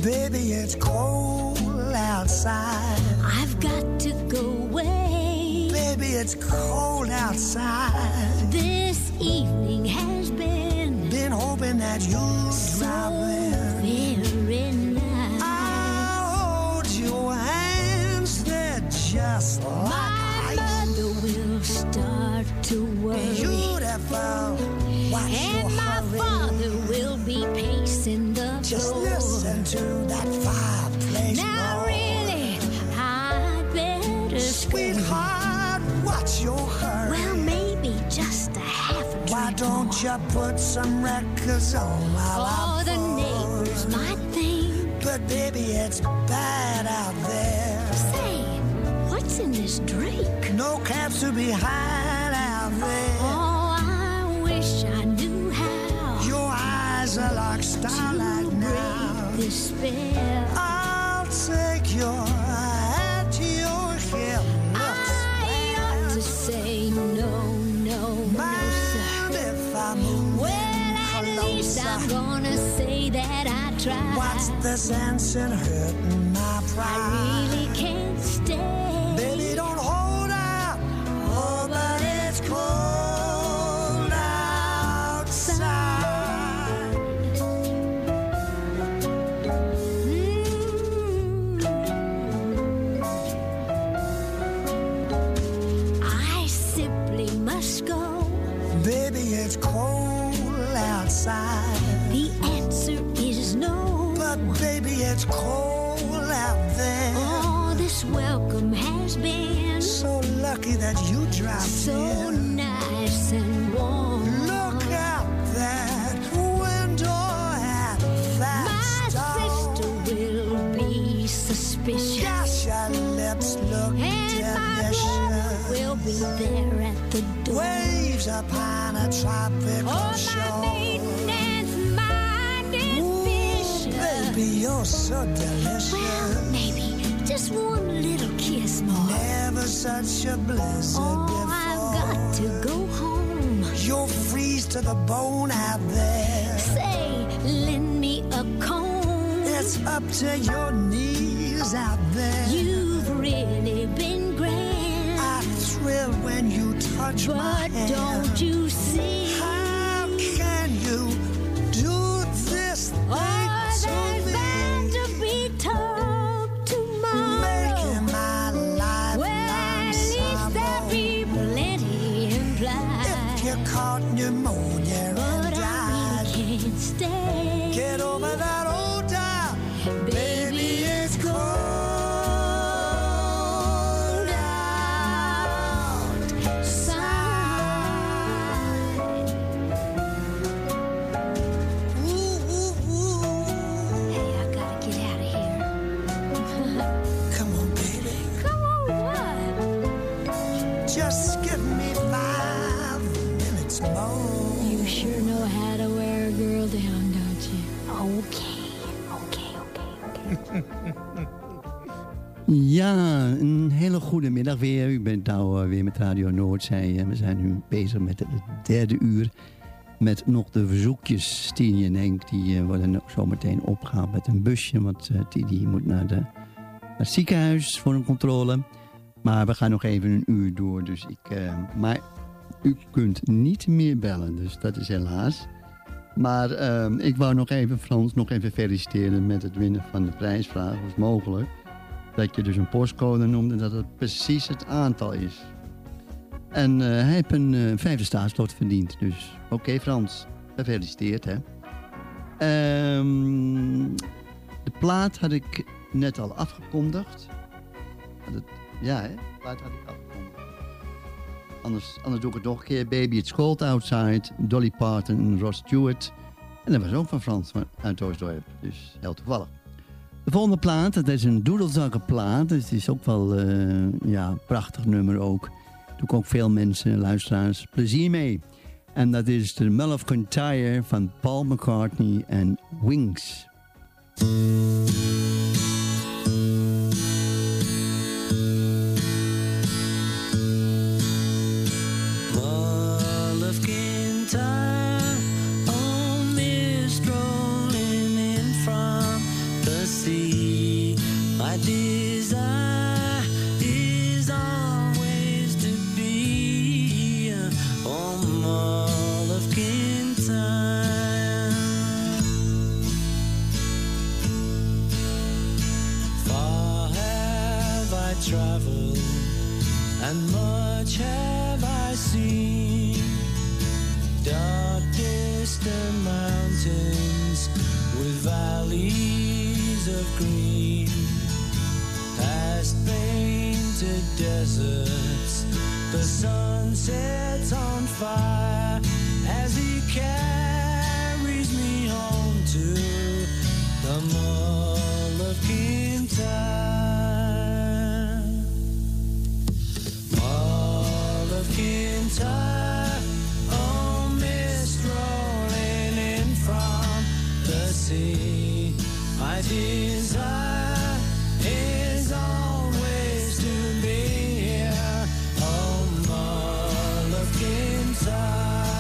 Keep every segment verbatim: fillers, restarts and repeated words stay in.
Baby, it's cold outside. I've got to go away. Baby, it's cold outside. This evening has been Been hoping that you'd so drop in. very nice. I'll hold your hands, they're just like My ice. mother will start to worry. Beautiful. Watch And your my hurry. father will be pacing the Just floor. listen to that fireplace Now roar. really, I'd better scream. Sweetheart, what's your hurry? Well, maybe just a half a Why drink don't more. you put some records on while Oh, I'm the full? neighbors might think. But baby, it's bad out there. Say, what's in this drink? No cabs to be had out there. Oh, I wish I knew how Your eyes are like to starlight now. break this spell. I'll take your hat to your hip. I ought to say no, no, no, Mind sir. if I move Well, in at least closer? I'm gonna say that I tried. What's the sense in hurting my I pride? really can't stay. Baby, don't hold out. Oh, but it's cold outside. Mm. I simply must go. Baby, it's cold outside. The answer is no. But baby, it's cold out there. Oh, this welcome has been So lucky that you dropped so in. nice and warm. Look out that window at that My stone. sister will be suspicious. Gosh, your lips look And my brother delicious. will be there at the door. Waves upon a tropical Oh, my shore. maintenance mind is Ooh, vicious. baby, you're so delicious. Well, maybe just one little kiss more. Never such a blizzard Oh, before. I've got to go home. You'll freeze to the bone out there. Say, lend me a comb. It's up to your knees out there. You've really been grand. I thrill when you touch my But hand. don't you see? How can you do this thing Oh, to there's me? bound to be talk tomorrow. Making my life Well, long at least there'll sorrow. be plenty implied. If you caught pneumonia and But I died, really can't stay. get over that old time. Baby, it's cold outside. Ooh, ooh, ooh. Hey, I gotta get out of here. Come on, baby. Come on, what? Just give me five minutes more. You sure know how to wear a girl down, don't you? Okay, okay, okay, okay. Ja, een hele goede middag weer. U bent nou uh, weer met Radio Noordzee. En we zijn nu bezig met het derde uur. Met nog de verzoekjes. Tini en Henk die uh, worden zo meteen opgehaald met een busje. Want uh, Tini moet naar, de, naar het ziekenhuis voor een controle. Maar we gaan nog even een uur door. Dus ik, uh, maar u kunt niet meer bellen. Dus dat is helaas. Maar uh, ik wou nog even Frans nog even feliciteren met het winnen van de prijsvraag. Was mogelijk. Dat je dus een postcode noemde en dat het precies het aantal is. En uh, hij heeft een uh, vijfde staatslot verdiend. Dus oké okay, Frans, gefeliciteerd hè. Um, de plaat had ik net al afgekondigd. Het, ja hè, de plaat had ik afgekondigd. Anders, anders doe ik het nog een keer. Baby It's Cold Outside, Dolly Parton en Rod Stewart. En dat was ook van Frans uit Oostdorp. Dus heel toevallig. De volgende plaat, dat is een doedelzakkenplaat. Dus het is ook wel uh, ja, een prachtig nummer ook. Doe ik ook veel mensen, luisteraars, plezier mee. En dat is The Mull of Kintyre van Paul McCartney en Wings. Mull of Kintyre, only strolling in from the desire is always to be home all of time. Far have I traveled and much have I seen, dark distant mountains with valleys of green, past painted deserts, the sun sets on fire as he carries me home to the Mall of Kintyre. Mall of Kintyre, oh mist rolling in from the sea. My desire is always to be here, oh Mall of Kintyre.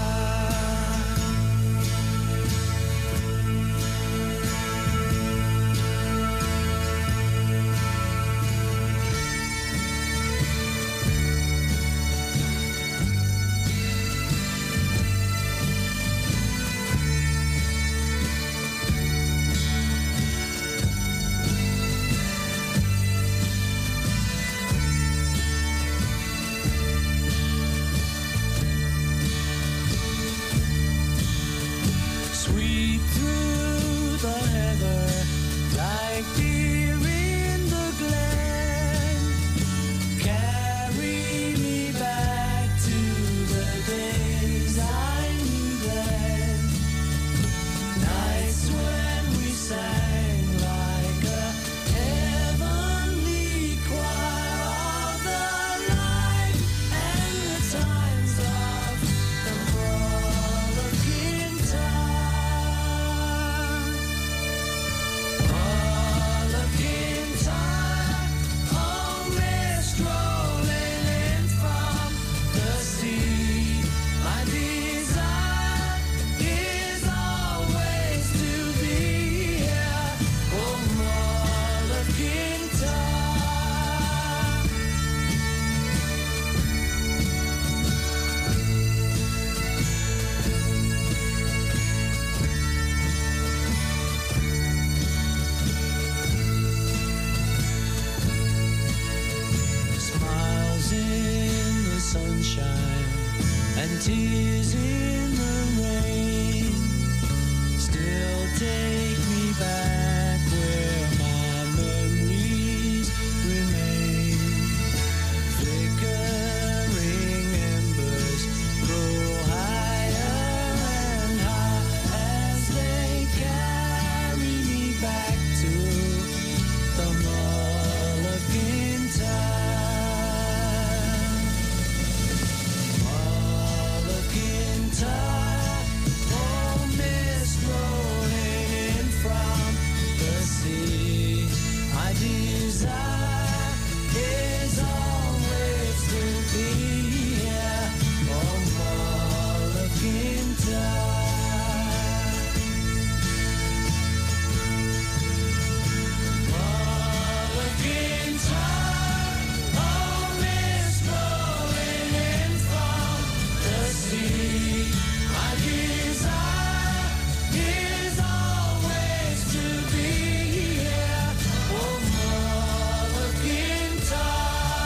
Sweep through the heather like deer in the glen. Carry me back to the days I knew then. Nights when we sang like a heavenly choir of the light and the times of the Mall of Kintyre. Mall of Kintyre, oh mist rolling in from the sea. My desire is always to be here, oh Mall of Kintyre. Smiles in the sunshine and tears in the rain still take me back where my memories remain. Flickering embers grow higher and high as they carry me back to the Mall of Kintyre. Mall of Kintyre, oh mist rolling in from the sea. My desire is always to be here, oh Mall of Kintyre. Mall of Kintyre, oh mist rolling in from the sea. My desire is always to be here, oh Mall of Kintyre.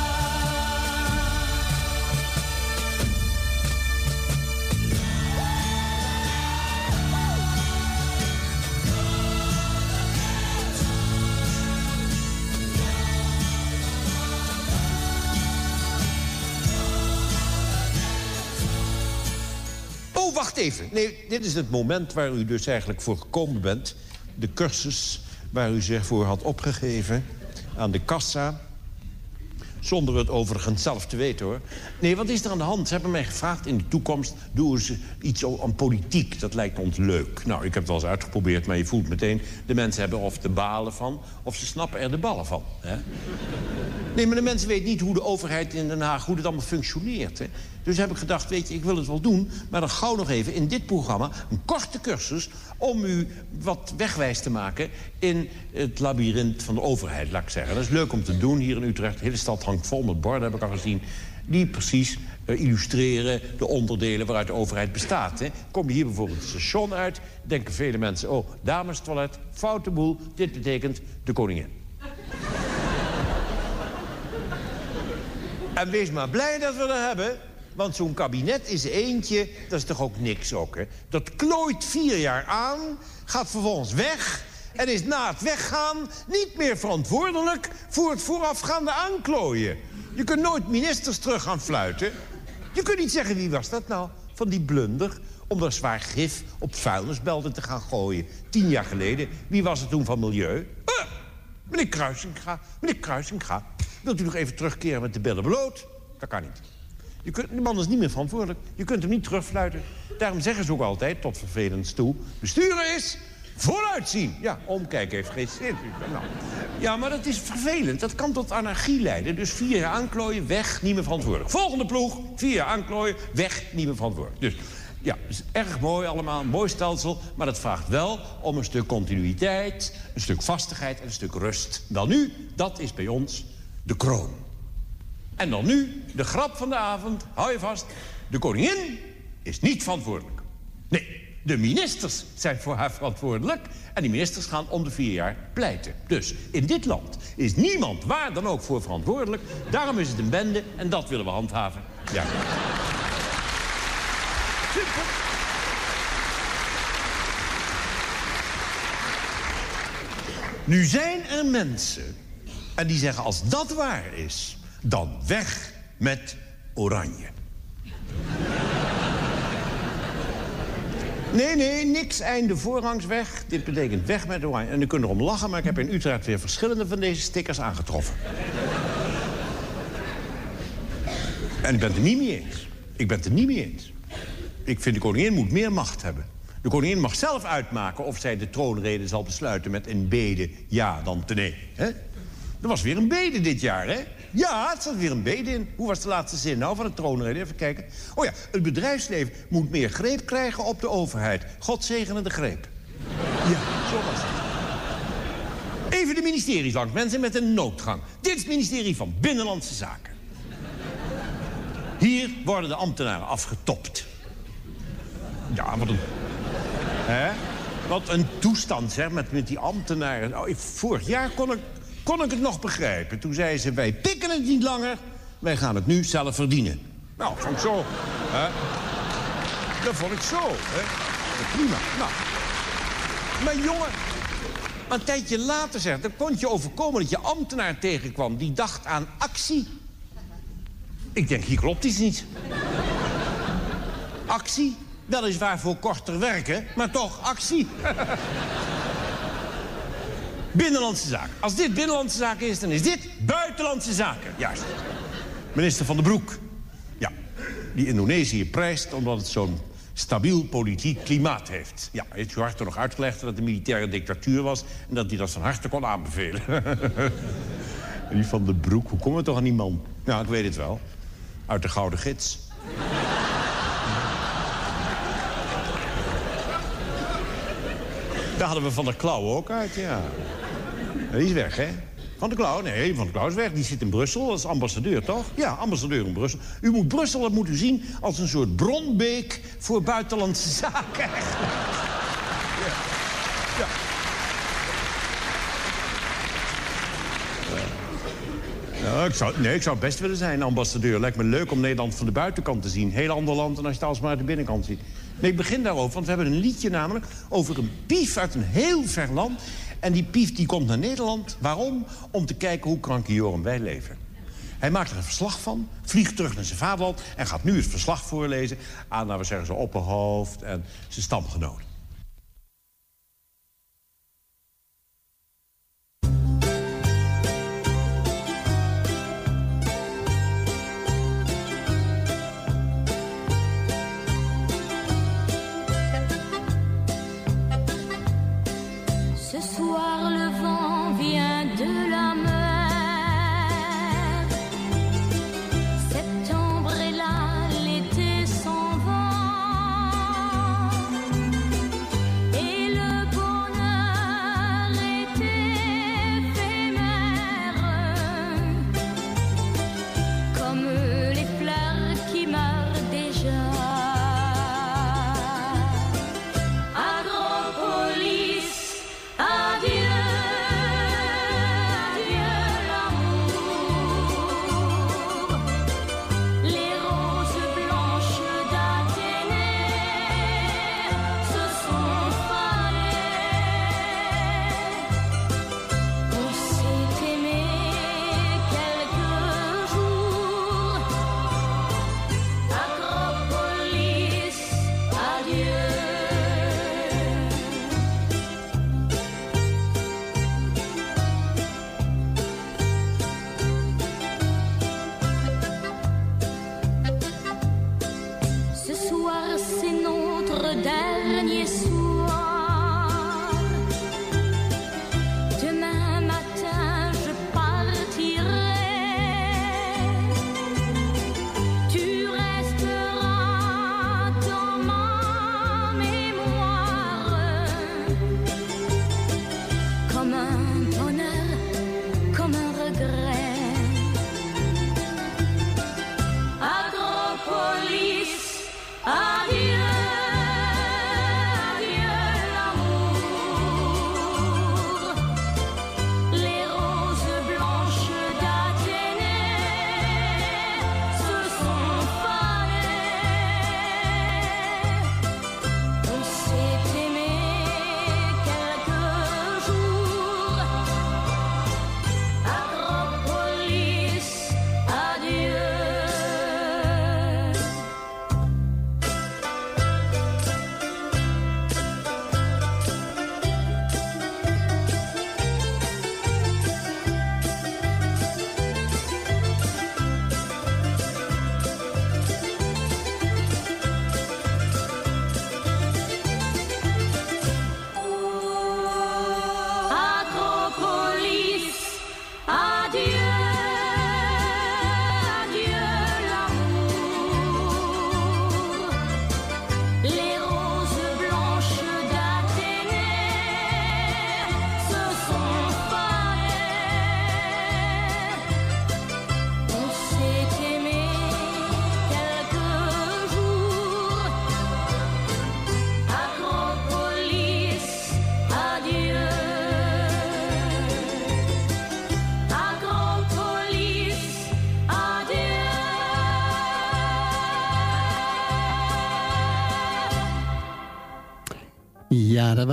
Oh, wacht even. Nee, dit is het moment waar u dus eigenlijk voor gekomen bent. De cursus waar u zich voor had opgegeven aan de kassa. Zonder het overigens zelf te weten, hoor. Nee, wat is er aan de hand? Ze hebben mij gevraagd in de toekomst... doen eens iets aan politiek, dat lijkt ons leuk. Nou, ik heb het wel eens uitgeprobeerd, maar je voelt meteen... de mensen hebben of de balen van, of ze snappen er de ballen van. Hè? Nee, maar de mensen weten niet hoe de overheid in Den Haag... hoe het allemaal functioneert. Hè? Dus heb ik gedacht, weet je, ik wil het wel doen... maar dan gauw nog even in dit programma... een korte cursus om u wat wegwijs te maken... in het labyrint van de overheid, laat ik zeggen. Dat is leuk om te doen hier in Utrecht. De hele stad hangt vol met borden, heb ik al gezien... die precies uh, illustreren de onderdelen waaruit de overheid bestaat. Hè. Kom je hier bijvoorbeeld het station uit... denken vele mensen, oh, damestoilet, foute boel... dit betekent de koningin. En wees maar blij dat we dat hebben... want zo'n kabinet is eentje, dat is toch ook niks ook, hè? Dat klooit vier jaar aan, gaat vervolgens weg... en is na het weggaan niet meer verantwoordelijk... voor het voorafgaande aanklooien. Je kunt nooit ministers terug gaan fluiten. Je kunt niet zeggen, wie was dat nou, van die blunder... om er zwaar gif op vuilnisbelten te gaan gooien. Tien jaar geleden, wie was het toen van Milieu? Uh, meneer Kruisinga, meneer Kruisinga... wilt u nog even terugkeren met de billen bloot? Dat kan niet. Je kunt, de man is niet meer verantwoordelijk. Je kunt hem niet terugfluiten. Daarom zeggen ze ook altijd, tot vervelend toe... besturen is vooruitzien. Ja, omkijken heeft geen zin. Nou. Ja, maar dat is vervelend. Dat kan tot anarchie leiden. Dus vier jaar aanklooien, weg, niet meer verantwoordelijk. Volgende ploeg, vier jaar aanklooien, weg, niet meer verantwoordelijk. Dus ja, het is erg mooi allemaal, een mooi stelsel... maar dat vraagt wel om een stuk continuïteit... een stuk vastigheid en een stuk rust. Wel nu, dat is bij ons de kroon. En dan nu, de grap van de avond, hou je vast... de koningin is niet verantwoordelijk. Nee, de ministers zijn voor haar verantwoordelijk... en die ministers gaan om de vier jaar pleiten. Dus in dit land is niemand waar dan ook voor verantwoordelijk. Daarom is het een bende en dat willen we handhaven. Ja. Simpel. Nu zijn er mensen... en die zeggen, als dat waar is... dan weg met oranje. Nee, nee, niks einde voorrangs weg. Dit betekent weg met oranje. En u kunt erom lachen, maar ik heb in Utrecht weer verschillende van deze stickers aangetroffen. En ik ben het er niet mee eens. Ik ben het er niet mee eens. Ik vind de koningin moet meer macht hebben. De koningin mag zelf uitmaken of zij de troonrede zal besluiten met een bede ja dan te nee. Hè? Er was weer een bede dit jaar, hè? Ja, het zat weer een bede in. Hoe was de laatste zin nou van de troonrede? Even kijken. Oh ja, het bedrijfsleven moet meer greep krijgen op de overheid. God zegene de greep. Ja, zo was het. Even de ministeries langs, mensen met een noodgang. Dit is het ministerie van Binnenlandse Zaken. Hier worden de ambtenaren afgetopt. Ja, wat een... Hè? Wat een toestand, zeg, met, met die ambtenaren. Nou, ik, vorig jaar kon ik... kon ik het nog begrijpen. Toen zei ze, wij pikken het niet langer, wij gaan het nu zelf verdienen. Nou, dat vond ik zo. Hè? Dat vond ik zo. Hè? Prima. Nou. Maar jongen, maar een tijdje later, zeg, dan kon je overkomen dat je ambtenaar tegenkwam... die dacht aan actie. Ik denk, hier klopt iets niet. Actie? Weliswaar voor korter werken, maar toch actie. Binnenlandse Zaken. Als dit Binnenlandse Zaken is, dan is dit Buitenlandse Zaken. Juist. Minister Van den Broek. Ja, die Indonesië prijst omdat het zo'n stabiel politiek klimaat heeft. Ja, heeft u harte nog uitgelegd dat het een militaire dictatuur was... en dat hij dat van harte kon aanbevelen. En die Van den Broek, hoe komen we toch aan die man? Nou, ik weet het wel. Uit de Gouden Gids. Daar hadden we Van der Klauw ook uit, ja. Die is weg, hè? Van der Klauw? Nee, Van der Klauw is weg. Die zit in Brussel, dat is ambassadeur, toch? Ja, ambassadeur in Brussel. U moet Brussel, dat moet u zien, als een soort bronbeek voor buitenlandse zaken. Ja. Ja. Ja, ik zou, nee, ik zou het best willen zijn, ambassadeur. Lijkt me leuk om Nederland van de buitenkant te zien. Heel ander land dan als je het alsmaar uit de binnenkant ziet. Nee, ik begin daarover, want we hebben een liedje namelijk... over een pief uit een heel ver land. En die pief die komt naar Nederland. Waarom? Om te kijken hoe krankjoren wij leven. Hij maakt er een verslag van, vliegt terug naar zijn vaderland... en gaat nu het verslag voorlezen aan, nou, we zeggen, zijn opperhoofd en zijn stamgenoten. Ce soir, le vent vient de la mer.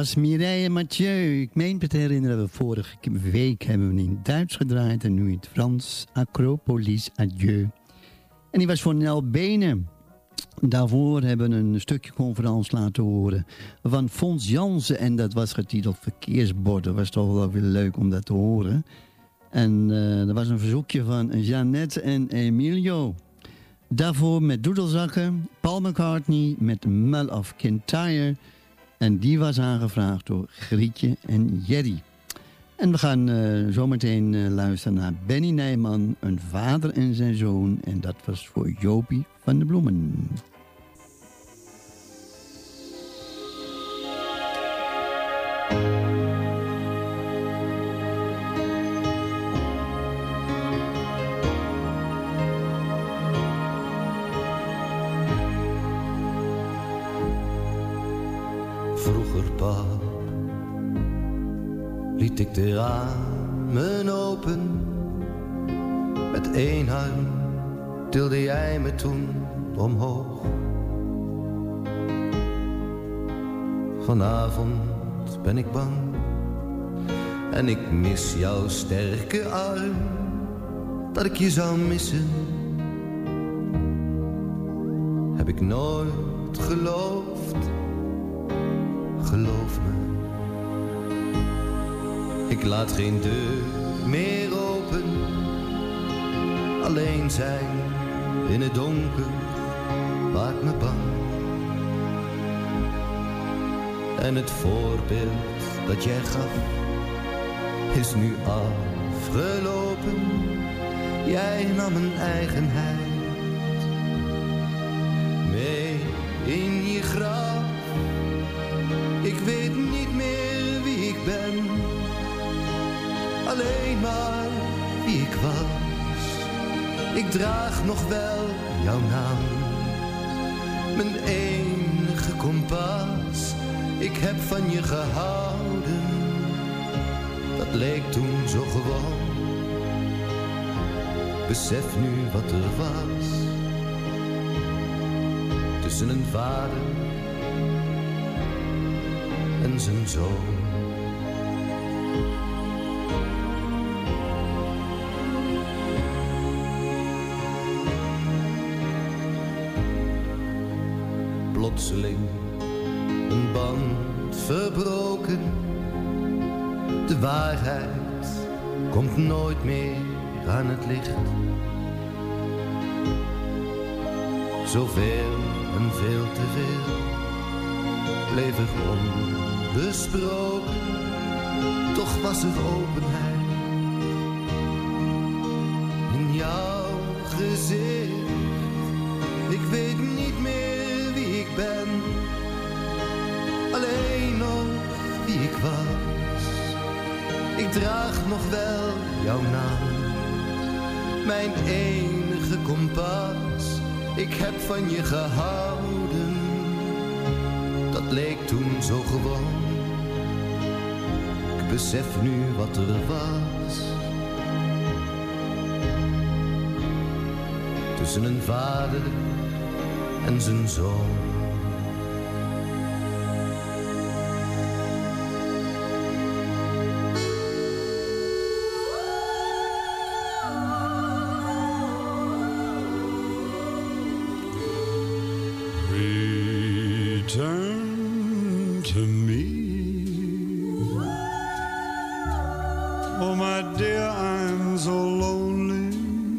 was Mireille Mathieu. Ik meen me te herinneren, we vorige week hebben we in Duits gedraaid en nu in het Frans. Acropolis Adieu. En die was voor Nel Benen. Daarvoor hebben we een stukje conferentie laten horen van Fons Jansen. En dat was getiteld Verkeersbord. Dat was toch wel weer leuk om dat te horen. En uh, er was een verzoekje van Jeannette en Emilio. Daarvoor met Doedelzakken, Paul McCartney met Mull of Kintyre. En die was aangevraagd door Grietje en Jerry. En we gaan uh, zometeen uh, luisteren naar Benny Nijman, een vader en zijn zoon. En dat was voor Jopie van de Bloemen. Vroeger, pap, liet ik de ramen open. Met één arm tilde jij me toen omhoog. Vanavond ben ik bang en ik mis jouw sterke arm, dat ik je zou missen. Heb ik nooit geloofd, geloof me. Ik laat geen deur meer open. Alleen zijn in het donker maakt me bang. En het voorbeeld dat jij gaf is nu afgelopen. Jij nam een eigenheid mee in je graf. Ik weet niet meer wie ik ben, alleen maar wie ik was. Ik draag nog wel jouw naam, mijn enige kompas. Ik heb van je gehouden, dat leek toen zo gewoon. Besef nu wat er was, tussen een vader en zijn zoon. Plotseling een band verbroken. De waarheid komt nooit meer aan het licht. Zoveel en veel te veel bleef er onbesproken. Toch was er openheid in jouw gezicht. Ik weet niet meer wie ik ben, alleen nog wie ik was. Ik draag nog wel jouw naam, mijn enige kompas. Ik heb van je gehouden, dat leek toen zo gewoon. Ik besef nu wat er was, tussen een vader en zijn zoon. Return to me, oh my dear, I'm so lonely.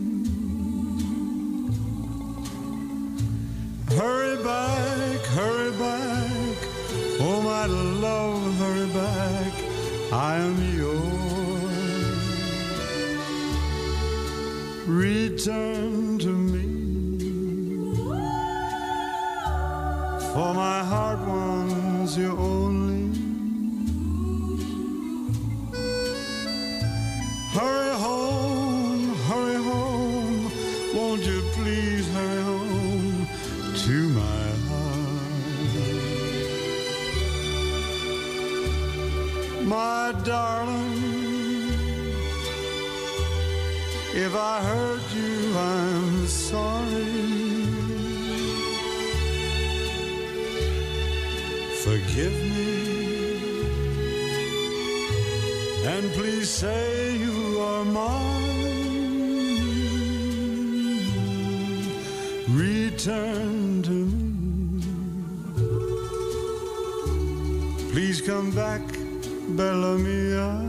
Hurry back, hurry back, oh my love, hurry back, I am yours. Return to me, for my heart wants you only. Hurry home, hurry home, won't you please hurry home to my heart. My darling, if I hurt you, I'm sorry. Forgive me, and please say you are mine. Return to me. Please come back, Bella mia.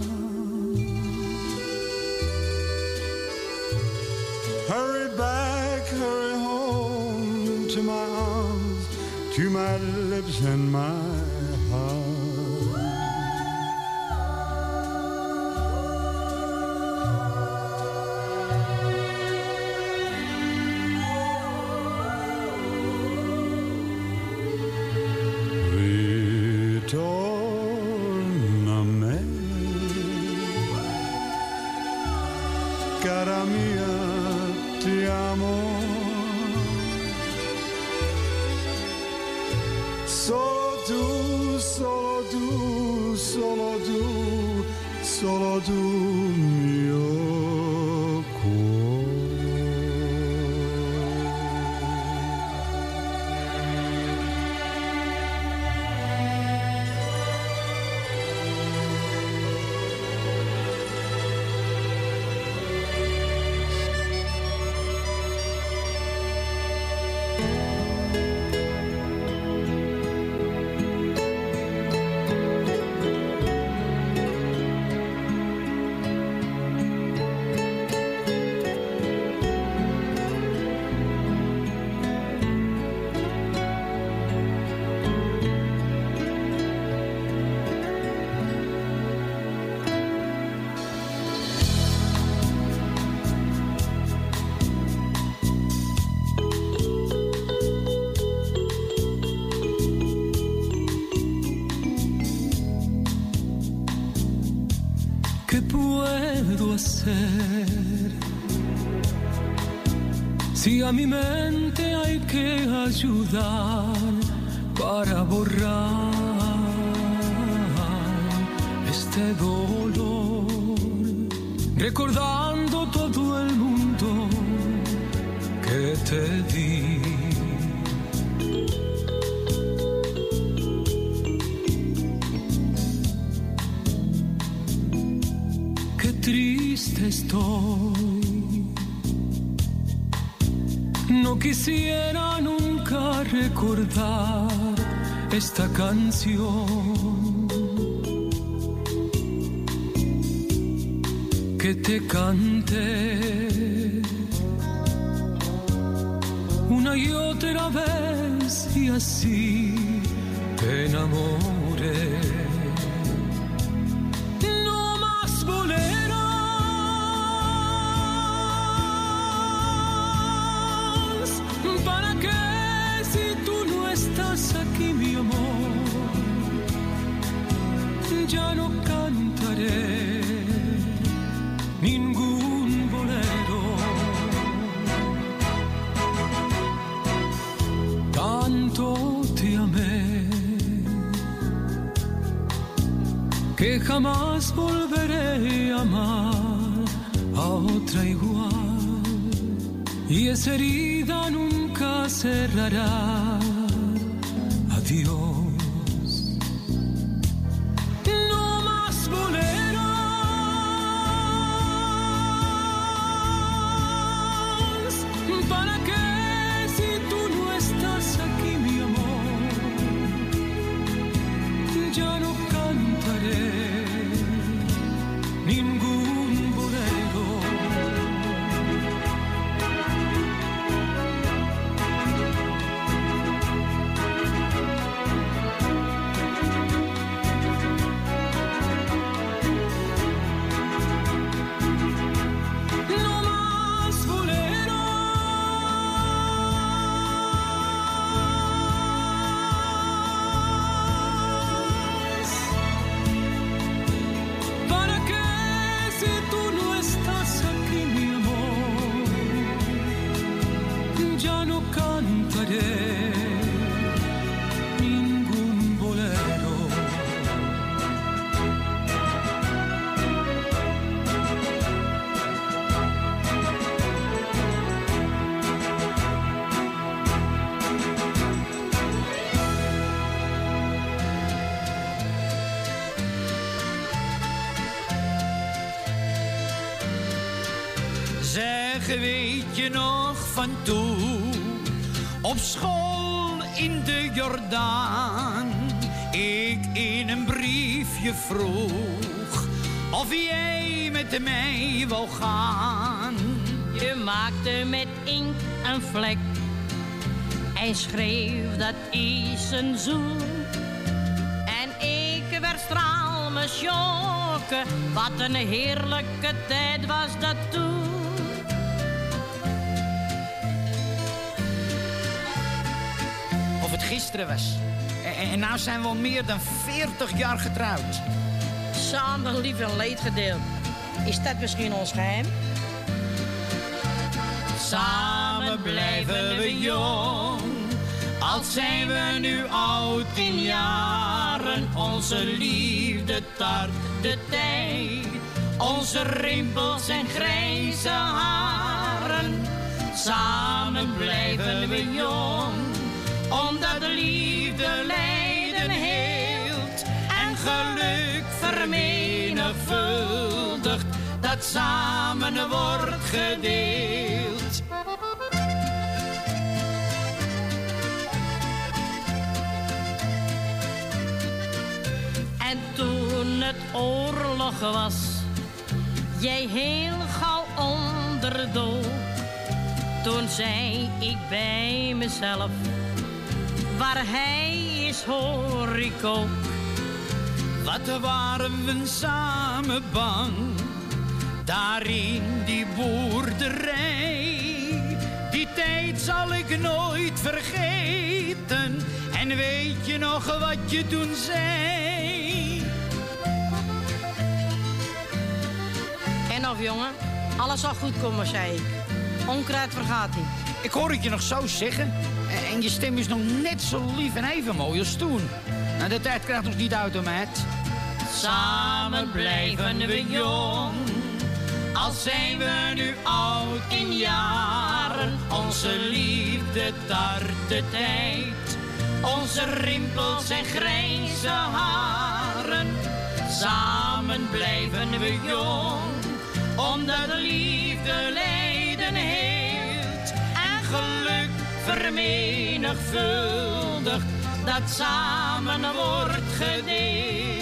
Hurry back, hurry home to my arms, to my lips and my heart. Ritorna a me, cara mia. Ti amo, solo tu, solo tu, solo tu, solo tu mio Si a mi mente hay que ayudar para borrar este dolor, recordando todo el mundo que te di. Qué triste estoy. No quisiera nunca recordar esta canción que te canté una y otra vez y así te enamoré. No más boleros. ¿Para qué si tú no estás aquí, mi amor? Ya no cantaré ningún bolero. Tanto te amé que jamás volveré a amar a otra igual. Y esa herida nunca cerrará. Adiós. No más boleros. ¿Para qué si tú no estás aquí, mi amor? Ya no cantaré ningún bolero. Zeg, weet je nog van toen? Op school in de Jordaan. Ik in een briefje vroeg of jij met mij wou gaan. Je maakte met inkt een vlek en schreef dat is een zoen. En ik werd straal me schokken, wat een heerlijke tijd was dat toen. Of het gisteren was. En, en nou zijn we al meer dan veertig jaar getrouwd. Samen lief en leed gedeeld. Is dat misschien ons geheim? Samen blijven we jong, al zijn we nu oud in jaren. Onze liefde tart de tijd, onze rimpels en grijze haren. Samen blijven we jong, omdat de liefde lijden heelt en geluk vermenigvuldigt, dat samen wordt gedeeld. En toen het oorlog was, jij heel gauw onderdook, toen zei ik bij mezelf, waar hij is hoor ik ook. Wat waren we samen bang, daar in die boerderij. Die tijd zal ik nooit vergeten. En weet je nog wat je toen zei? En of jongen, alles zal goed komen, zei ik. Onkruid vergaat niet. Ik hoor het je nog zo zeggen. En je stem is nog net zo lief en even mooi als toen. Nou, de tijd krijgt ons niet uit, hoor, meid. Samen blijven we jong, al zijn we nu oud in jaren. Onze liefde tart de tijd, onze rimpels en grijze haren. Samen blijven we jong, omdat de liefde lijden heelt en geluk vermenigvuldigt, dat samen wordt gedeeld.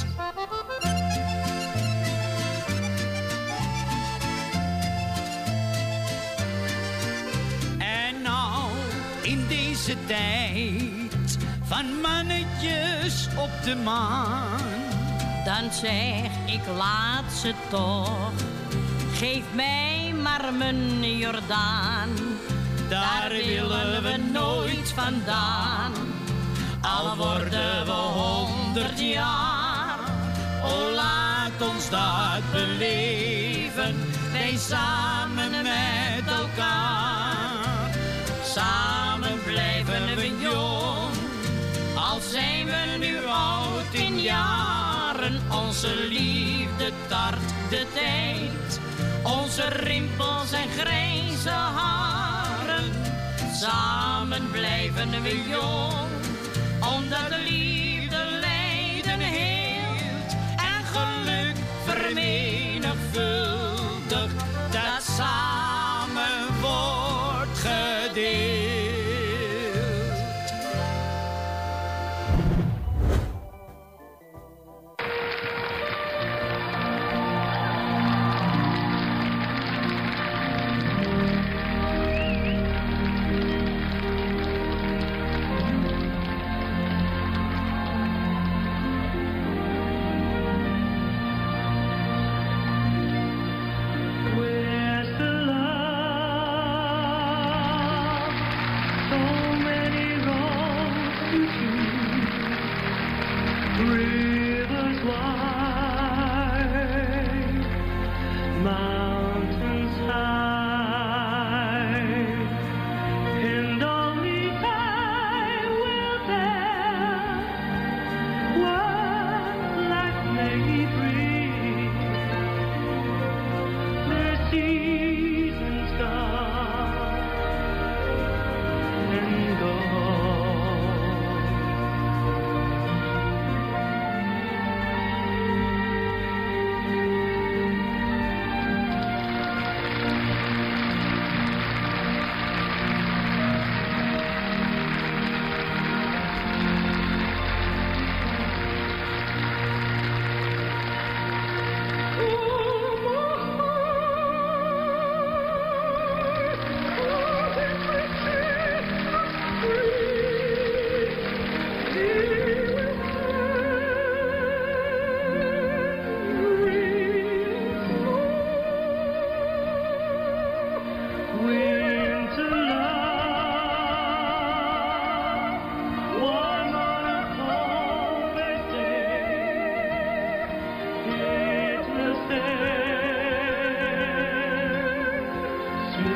En nou, in deze tijd van mannetjes op de maan, dan zeg ik laat ze toch, geef mij maar mijn Jordaan. Daar willen we nooit vandaan, al worden we honderd jaar. O, laat ons dat beleven, wij samen met elkaar. Samen blijven we jong, al zijn we nu oud in jaren. Onze liefde tart de tijd, onze rimpels en grijze haren. Samen blijven we jong, omdat de liefde lijden heelt en geluk vermenigvuldigt, dat samen wordt gedeeld.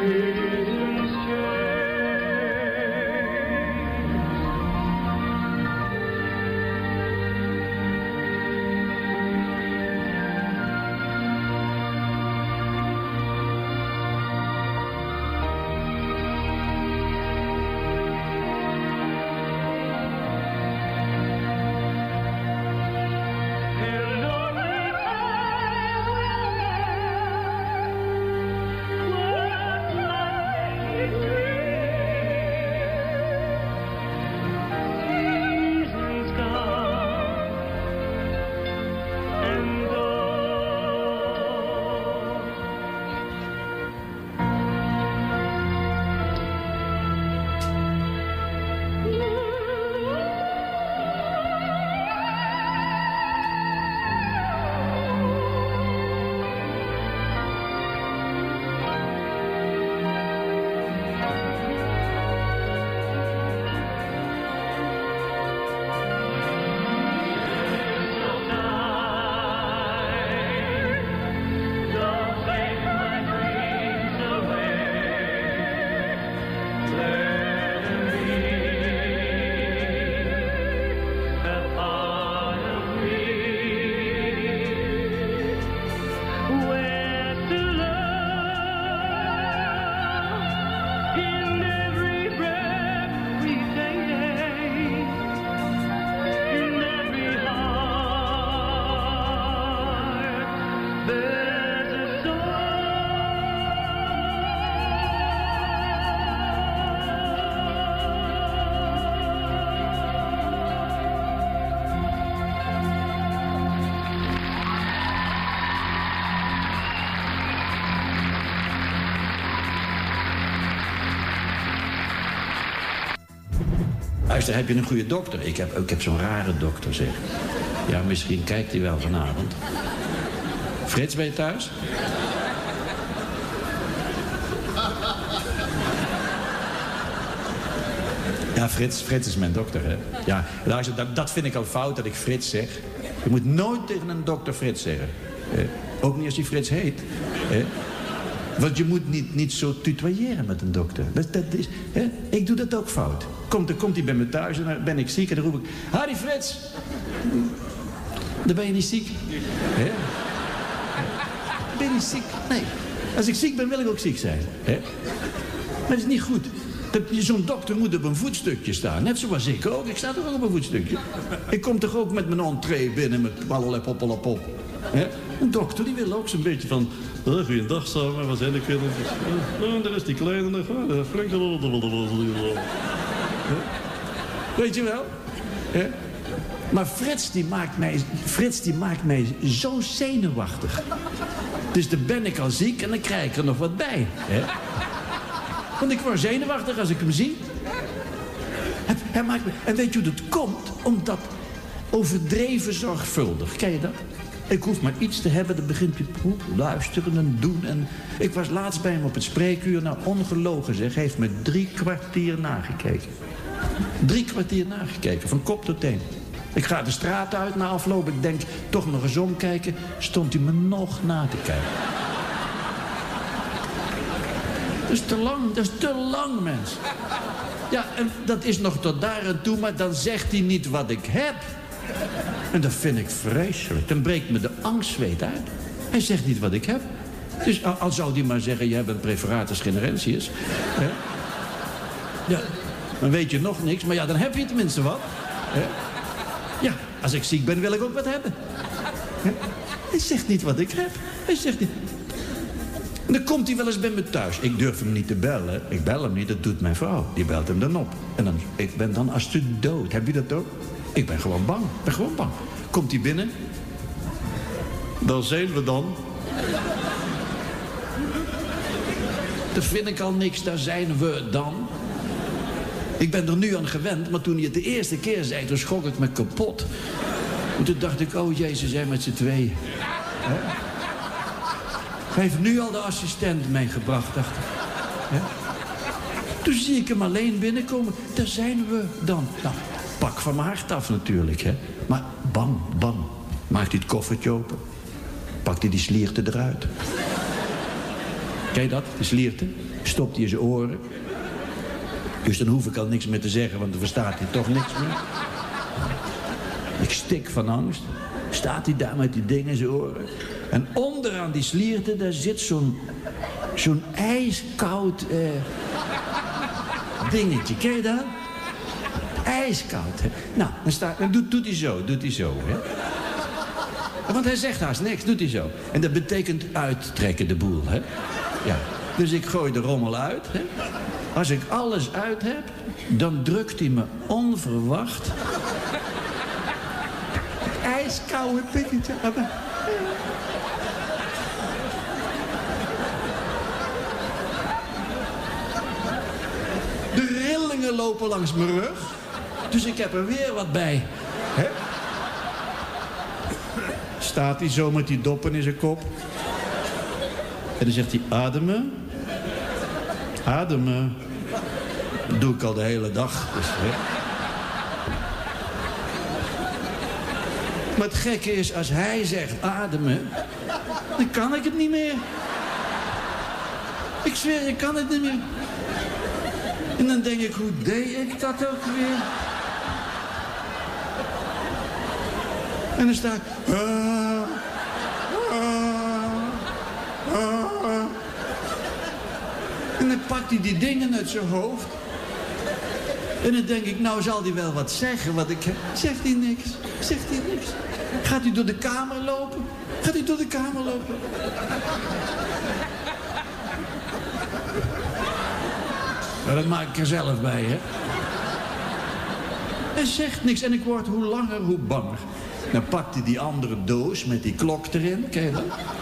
Luister, heb je een goede dokter? Ik heb, ik heb zo'n rare dokter, zeg. Ja, misschien kijkt hij wel vanavond. Frits, ben je thuis? Ja, Frits, Frits is mijn dokter, hè. Ja, luister, dat, dat vind ik al fout dat ik Frits zeg. Je moet nooit tegen een dokter Frits zeggen. Eh, ook niet als hij Frits heet. Eh. Want je moet niet, niet zo tutoyeren met een dokter. Dat, dat is, hè? Ik doe dat ook fout. Komt, dan komt hij bij me thuis en dan ben ik ziek en dan roep ik... Harry Frits! Dan ben je niet ziek. Hè? Ben je niet ziek? Nee. Als ik ziek ben, wil ik ook ziek zijn. Hè? Maar dat is niet goed. Zo'n dokter moet op een voetstukje staan. Net zoals ik ook. Ik sta toch ook op een voetstukje. Ik kom toch ook met mijn entree binnen met allerlei poppelapop. Een dokter die wil ook zo'n beetje van... Oh, goeiedag samen, wat zijn de kindertjes? Oh, daar is die kleine nog. Oh, flink. Weet je wel? Ja? Maar Frits die, maakt mij, Frits die maakt mij zo zenuwachtig. Dus dan ben ik al ziek en dan krijg ik er nog wat bij. Hè? Want ik word zenuwachtig als ik hem zie. Hij, hij maakt me, en weet je hoe dat komt? Omdat overdreven zorgvuldig. Ken je dat? Ik hoef maar iets te hebben, dan begint hij te luisteren en doen. En ik was laatst bij hem op het spreekuur. Nou, ongelogen zeg, hij heeft me drie kwartier nagekeken. Drie kwartier nagekeken, van kop tot teen. Ik ga de straat uit na afloop. Ik denk, toch nog eens omkijken. Stond hij me nog na te kijken. Dat is te lang, dat is te lang, mens. Ja, en dat is nog tot daar en toe, maar dan zegt hij niet wat ik heb. En dat vind ik vreselijk. Dan breekt me de angstzweet uit. Hij zegt niet wat ik heb. Dus al, al zou hij maar zeggen, je hebt een preferatus generensius. Hè? Ja, dan weet je nog niks, maar ja, dan heb je tenminste wat. Hè? Ja, als ik ziek ben, wil ik ook wat hebben. Hè? Hij zegt niet wat ik heb. Hij zegt niet... En dan komt hij wel eens bij me thuis. Ik durf hem niet te bellen. Ik bel hem niet, dat doet mijn vrouw. Die belt hem dan op. En dan, ik ben dan als te dood. Heb je dat ook? Ik ben gewoon bang. Ik ben gewoon bang. Komt hij binnen? Dan zijn we dan. Dat vind ik al niks, daar zijn we dan. Ik ben er nu aan gewend, maar toen hij het de eerste keer zei, toen schrok ik me kapot. En toen dacht ik, oh jee, ze zijn met z'n tweeën. He? Hij heeft nu al de assistent meegebracht, dacht ik. He? Toen zie ik hem alleen binnenkomen. Daar zijn we dan. Nou, pak van mijn hart af natuurlijk, hè. Maar bam, bam. Maakt hij het koffertje open. Pakt hij die slierte eruit. Ken je dat, die slierte? stopt hij in zijn oren. Dus dan hoef ik al niks meer te zeggen, want dan verstaat hij toch niks meer. Ik stik van angst. Staat hij daar met die dingen in zijn oren. En onderaan die slierte, daar zit zo'n... zo'n ijskoud... Eh, dingetje. Ken je dat? Ijskoud. Hè? Nou, dan, staat, dan doet, doet hij zo, doet hij zo. Hè? Want hij zegt haast niks, doet hij zo. En dat betekent uittrekken de boel. Hè? Ja. Dus ik gooi de rommel uit. Hè? Als ik alles uit heb, dan drukt hij me onverwacht... ijskoude pikketje aan me. De rillingen lopen langs mijn rug. Dus ik heb er weer wat bij. Hè? Staat hij zo met die doppen in zijn kop. En dan zegt hij, ademen. Ademen. Dat doe ik al de hele dag. Dus, hè? Maar het gekke is, als hij zegt ademen, dan kan ik het niet meer. Ik zweer, ik kan het niet meer. En dan denk ik, hoe deed ik dat ook weer? En dan sta ik... Uh, uh, uh. En dan pakt hij die dingen uit zijn hoofd. En dan denk ik, nou zal hij wel wat zeggen, wat ik... Zegt hij niks, zegt hij niks. Gaat hij door de kamer lopen? Gaat hij door de kamer lopen? Maar dat maak ik er zelf bij, hè. Hij zegt niks en ik word hoe langer, hoe banger. Dan pakt hij die andere doos met die klok erin, ken je dat?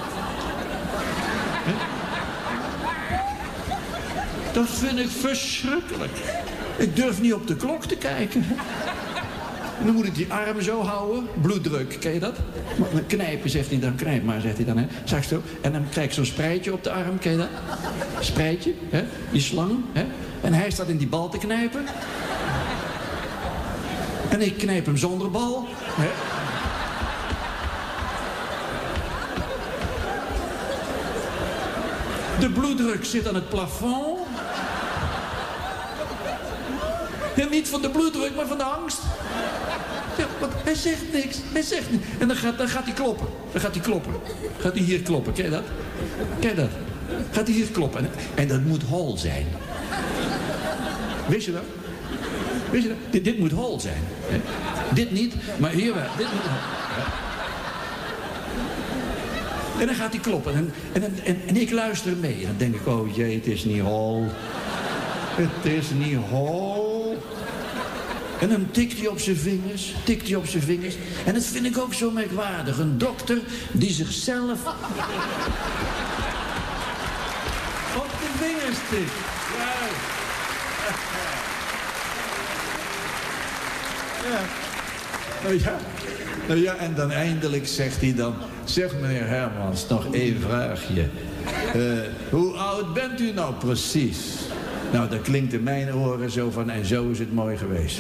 He? Dat vind ik verschrikkelijk. Ik durf niet op de klok te kijken. En dan moet ik die arm zo houden. Bloeddruk, ken je dat? Knijpen, zegt hij dan. Knijp maar, zegt hij dan. Hè? Zag zo. En dan krijg ik zo'n spreidje op de arm, ken je dat? Spreidje, hè? Die slang. Hè? En hij staat in die bal te knijpen. En ik knijp hem zonder bal. Hè? De bloeddruk zit aan het plafond. En niet van de bloeddruk, maar van de angst. Ja, want hij zegt niks. Hij zegt niks. En dan gaat, dan gaat hij kloppen. Dan gaat hij kloppen. Gaat hij hier kloppen. Ken je dat? Ken je dat? Gaat hij hier kloppen. En, en dat moet hol zijn. Wist je dat? Wist je dat? Dit, dit moet hol zijn. Hè? Dit niet, maar hier wel. Dit moet hol. Ja. En dan gaat hij kloppen. En, en, en, en ik luister mee. En dan denk ik, oh jee, het is niet hol. Het is niet hol. En dan tikt hij op zijn vingers, tikt hij op zijn vingers. En dat vind ik ook zo merkwaardig. Een dokter die zichzelf op de vingers tikt. Juist. Ja. Nou ja. Nou ja, en dan eindelijk zegt hij dan... Zeg meneer Hermans, nog één vraagje. Uh, hoe oud bent u nou precies? Nou, dat klinkt in mijn oren zo van... En zo is het mooi geweest.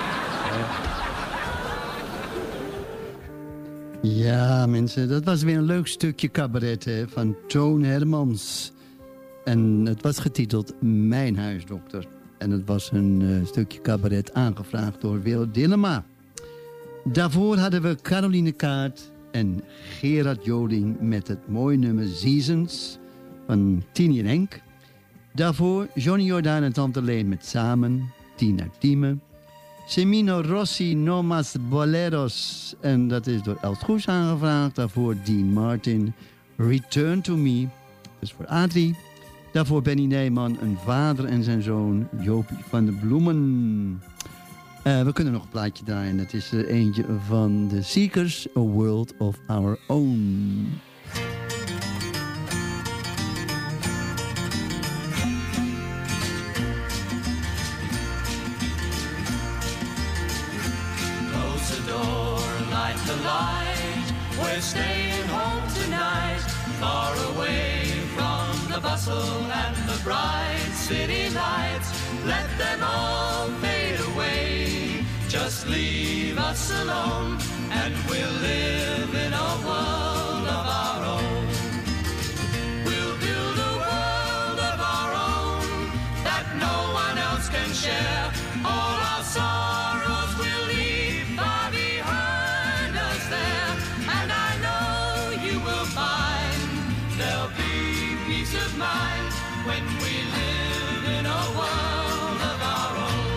Ja, mensen, dat was weer een leuk stukje cabaret hè, van Toon Hermans. En het was getiteld Mijn Huisdokter. En het was een uh, stukje cabaret aangevraagd door Wil Dillema. Daarvoor hadden we Caroline Kaart en Gerard Joling met het mooie nummer Seasons van Tini en Henk. Daarvoor Johnny Jordaan en Tante Leen met Samen, Tina Tieme. Semino Rossi, No Mas Boleros. En dat is door Els Goes aangevraagd. Daarvoor Dean Martin, Return to Me. Dat is voor Adrie. Daarvoor Benny Nijman, een vader en zijn zoon Jopie van de Bloemen. Uh, we kunnen nog een plaatje draaien. Dat is er eentje van The Seekers, A World of Our Own. Close the door, light the light. We're staying home tonight, far away from the bustle and the bright city lights. Let them all fade away. Just leave us alone, and we'll live in a world of our own. We'll build a world of our own. when we live in a world of our own.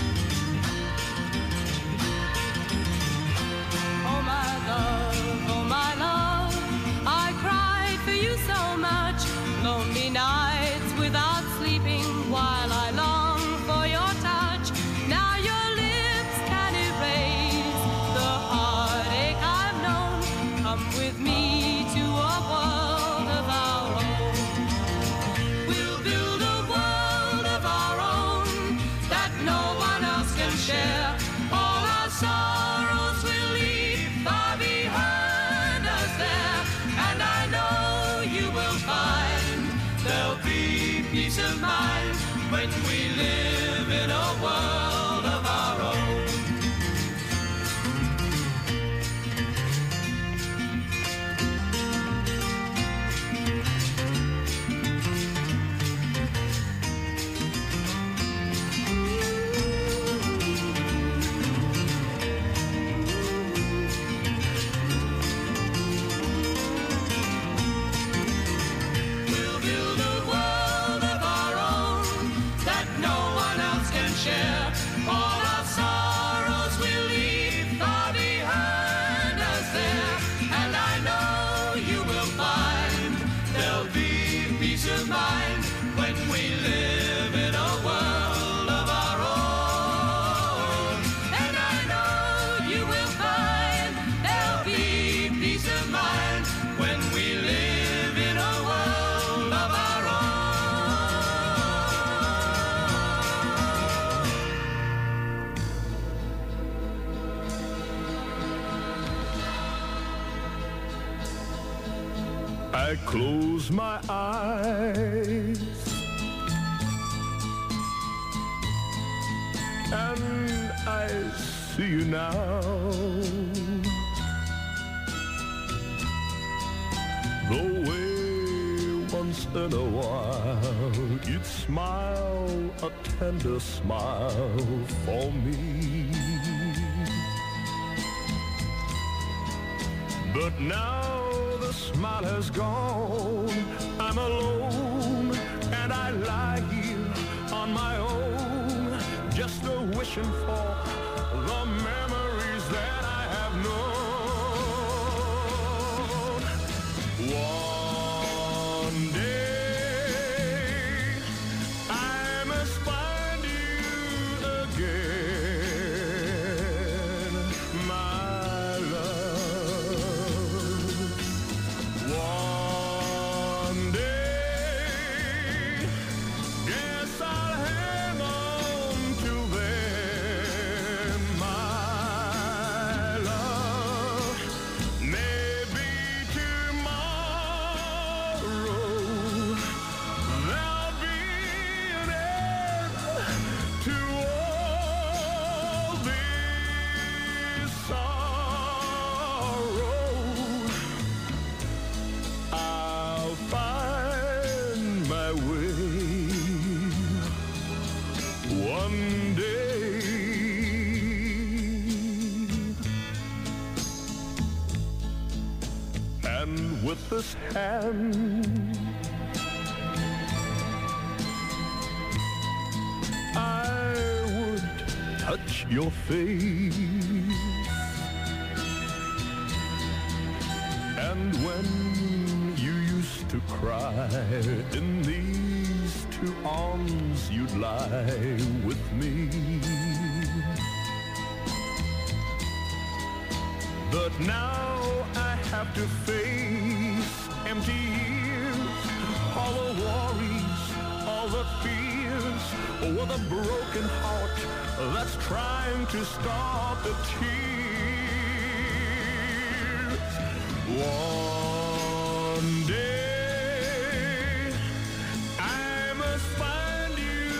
Oh my love, oh my love, I cried for you so much. Lonely nights without sleeping while I long for your touch. Now your lips can erase the heartache I've known. Come with me to a world of our own. We'll build a world of our own that no one else can share. All our sorrows will leave far behind us there. And I know you will find there'll be peace of mind when we live in a world of our own. We'll build a world of our own that no one else can share. All our sorrows will leave far behind us there. And I know you will find there'll be peace of mind when we live in a world of our own. And I know you will find there'll be peace of mind when we live in a world of our own. I close my eyes and I see you now. The way once in a while you'd smile a tender smile for me. But now the smile has gone, I'm alone, and I lie here on my own, just a wishing for the memories that I have known. One day I must find you again, my love. One day, guess I'll hang on till then, my love. Maybe tomorrow there'll be an end to all this sorrow. I'll find my way one day. And with this hand I would touch your face. And when you used to cry, in these two arms you'd lie with me. But now I have to face empty years, all the worries, all the fears, with a broken heart that's trying to stop the tears. One day I must find you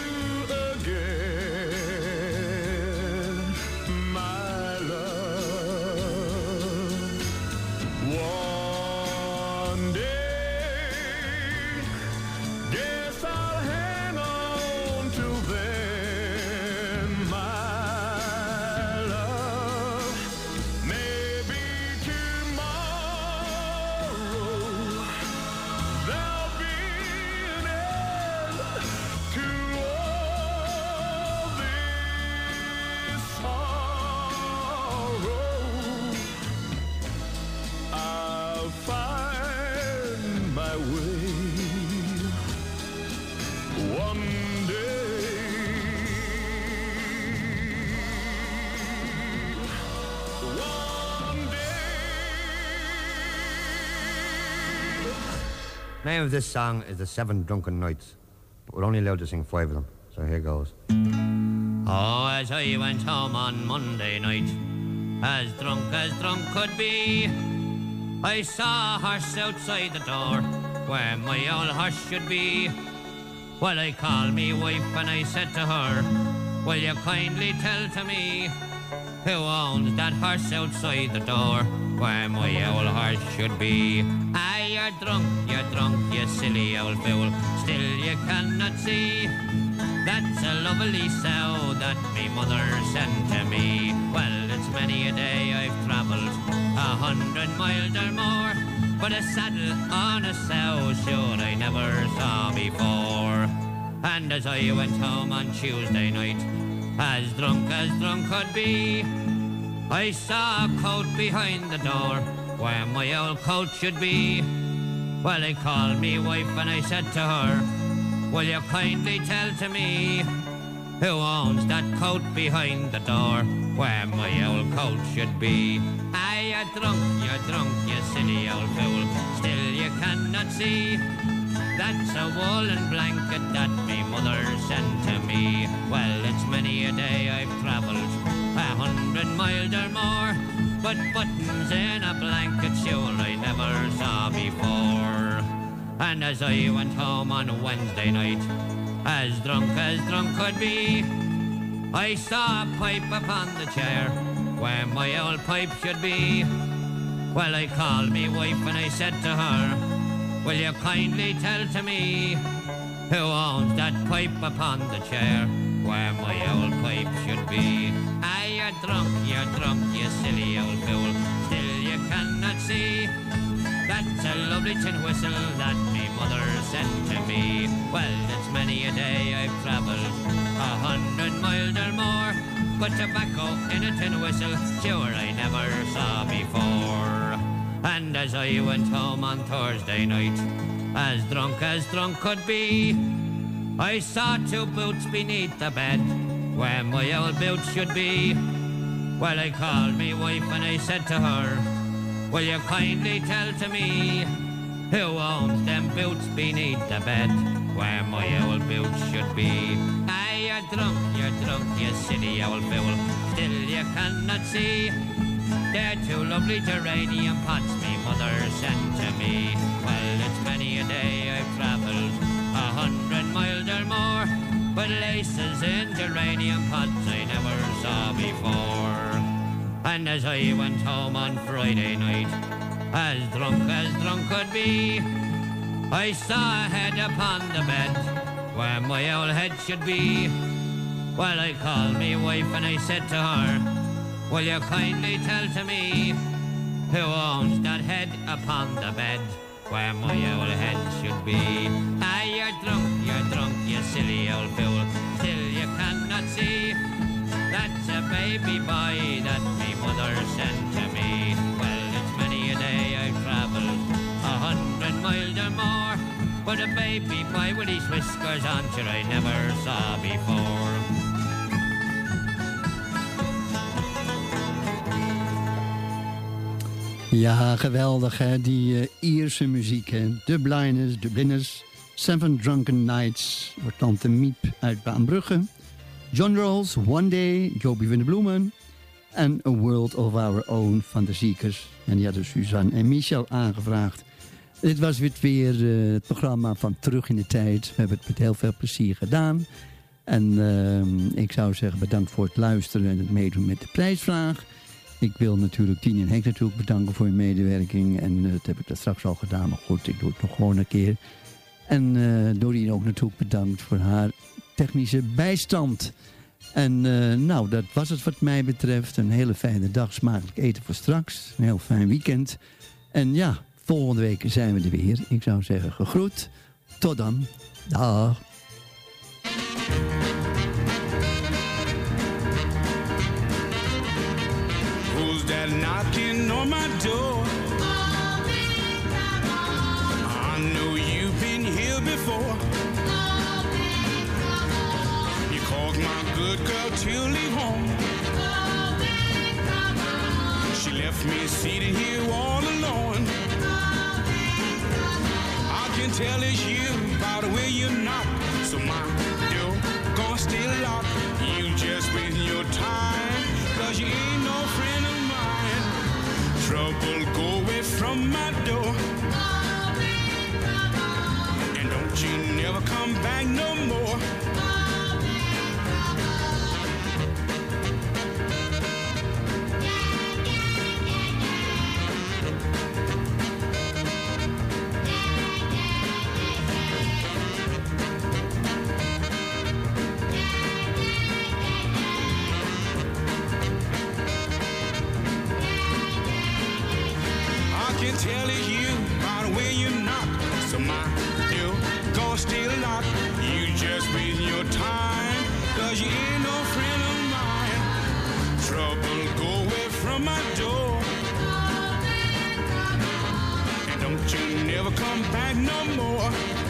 again, my love. One day, guess I'll hang on till then, my love. Maybe tomorrow name of this song is The Seven Drunken Nights, but we're only allowed to sing five of them, so here goes. Oh, as I went home on Monday night, as drunk as drunk could be, I saw a horse outside the door, where my old horse should be. Well, I called me wife and I said to her, will you kindly tell to me who owns that horse outside the door, where my old horse should be? Ah, you're drunk, you're drunk, you silly old fool, still you cannot see that's a lovely sow that me mother sent to me. Well, it's many a day I've travelled a hundred miles or more, but a saddle on a sow sure I never saw before. And as I went home on Tuesday night, as drunk as drunk could be, I saw a coat behind the door, where my old coat should be. Well, I called me wife and I said to her, will you kindly tell to me who owns that coat behind the door, where my old coat should be? Ah, you're drunk, you're drunk, you silly old fool, still you cannot see that's a woolen blanket that me mother sent to me. Well, it's many a day I've travelled a hundred miles or more, but buttons in a blanket sure I never saw before. And as I went home on Wednesday night, as drunk as drunk could be, I saw a pipe upon the chair, where my old pipe should be. Well, I called me wife and I said to her, will you kindly tell to me who owns that pipe upon the chair, where my old pipe should be? Ah, you're drunk, you're drunk, you silly old fool, still you cannot see that's a lovely tin whistle that me mother sent to me. Well, it's many a day I've travelled a hundred miles or more, but tobacco in a tin whistle sure I never saw before. And as I went home on Thursday night, as drunk as drunk could be, I saw two boots beneath the bed, where my old boots should be. Well, I called me wife and I said to her, will you kindly tell to me who owns them boots beneath the bed, where my old boots should be? Ah, you're drunk, you're drunk, you silly old fool, still you cannot see they're two lovely geranium pots me mother sent to me. Well, it's many a day I've travelled a hundred miles or more, but laces in geranium pots I never saw before. And as I went home on Friday night, as drunk as drunk could be, I saw a head upon the bed, where my old head should be. Well, I called me wife and I said to her, will you kindly tell to me who owns that head upon the bed, where my old head should be? Ah, you're drunk, you're drunk, you silly old fool, still you cannot see that's a baby boy that me mother sent to me. Well, it's many a day I've travelled a hundred miles or more, but a baby boy with his whiskers on sure I never saw before. Ja, geweldig hè, die uh, Ierse muziek hè. Dubliners, Dubliners, Seven Drunken Nights, voor Tante Miep uit Baanbrugge. John Rawls, One Day, Jobie van de Bloemen en A World of Our Own van de Ziekers. En die hadden Suzanne en Michel aangevraagd. Dit was weer, weer uh, het programma van Terug in de Tijd. We hebben het met heel veel plezier gedaan. En uh, ik zou zeggen bedankt voor het luisteren en het meedoen met de prijsvraag. Ik wil natuurlijk Tien en Henk natuurlijk bedanken voor hun medewerking. En uh, dat heb ik dat straks al gedaan, maar goed, ik doe het nog gewoon een keer. En uh, Doreen ook natuurlijk bedankt voor haar technische bijstand. En uh, nou, dat was het wat mij betreft. Een hele fijne dag, smakelijk eten voor straks. Een heel fijn weekend. En ja, volgende week zijn we er weer. Ik zou zeggen gegroet. Tot dan. Dag. Who's that knocking on my door? I know you've been here before. You caused my good girl to leave home. She left me seated here all alone. I can tell it's you by the way you knock. So my door gonna stay locked. You just waste your time, cause you ain't no friend of mine. Trouble, go away from my door. And don't you never come back no more. Tell it you by the way you knock. So my door gonna stay locked. You just waste your time, cause you ain't no friend of mine. Trouble, go away from my door. And don't you never come back no more.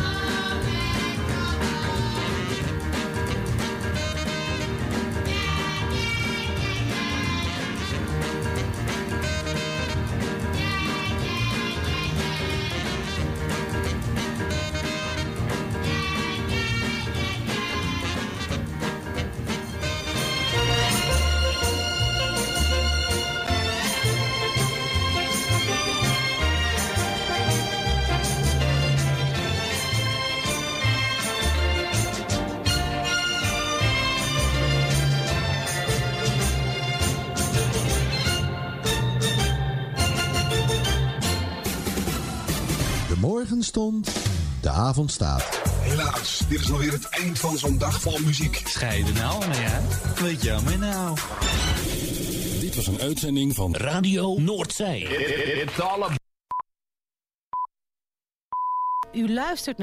Morgen stond, de avond staat. Helaas, dit is alweer het eind van zo'n dag vol muziek. Scheiden nou mee uit? Weet je maar nou. Dit was een uitzending van Radio Noordzee. U luistert